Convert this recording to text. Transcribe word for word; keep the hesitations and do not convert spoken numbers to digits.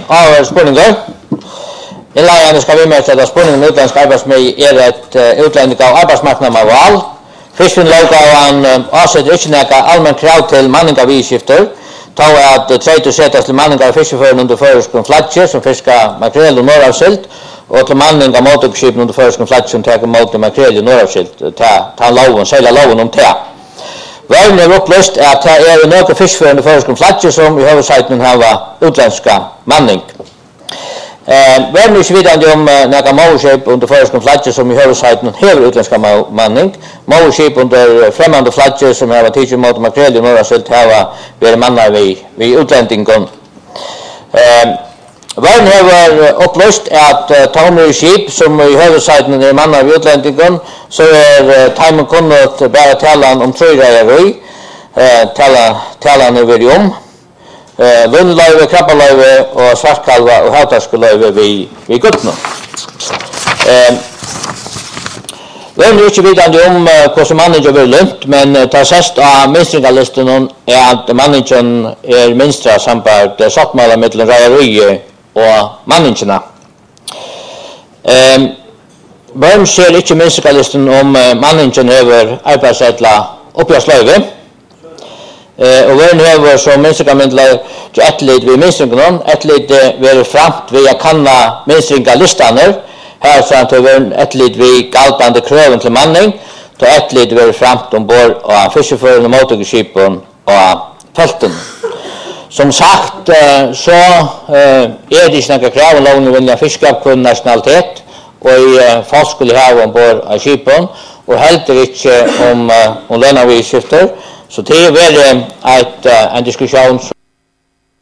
av spurningar. Innleggen skal vi møte at spurningen med utländsk arbeidsmøy er et uh, utlending av arbeidsmarknaden med val. Fiskfinlovgaven uh, avsetter ikke noe allmenn krav til manning av iskifter. Ta at uh, treit og settes til manning av fiskeføren under føreskon flagge som fisker makrel og norravsilt, og til manning av motorskipen under føreskon flagge som teker mot makrel og norravsilt. Ta, ta loven, seila loven om det. Värden är upplyst att det är några fiskförande föreskon flagge som i huvudsakligen har utländska manning. Eh, Värden är inte vidare om några målskip under föreskon flagge som i huvudsakligen har utländska manning. Målskip under främmande flagge som har tidsen mot makrel i norra silt har varit mannar vid, vid utländingen. Eh, Värden har upplyst att uh, tonor skip som i huvudsakligen är mannar vid utländingen så är uh, timmen kunnat bara talan om tröjrejeri, uh, tala, talan över om, uh, lundlöjve, krabbalöjve och svartkalva och havtarskelöjve vid, vid Gutno. Uh, Värden är inte vidande om uh, hur som manningen blir lönt, men uh, ta sest av minstringalisten är att manningen är minstra samband uh, sattmåla mellan rejeri og manningarna. Ehm Vem ser ikke minstikalisten om uh, manningen över arbeidsretla oppgjørsløyve. Eh og vem hever som minstikamendler til etterlid ved minstringen, etterlid være framt ved å kanna minstringalistene, her samt over etterlid ved galtande krøven til manning, til etterlid være framt ombord av fiskeføren og motorskipen og felten. Som sagt, så er det ikke noen krav om loven vilja fiskeoppkunn nationalitet, og i folk skulle ha ombord av skipen, og heller ikke om, om lønneavgifter. Så det er vel et, en diskusjon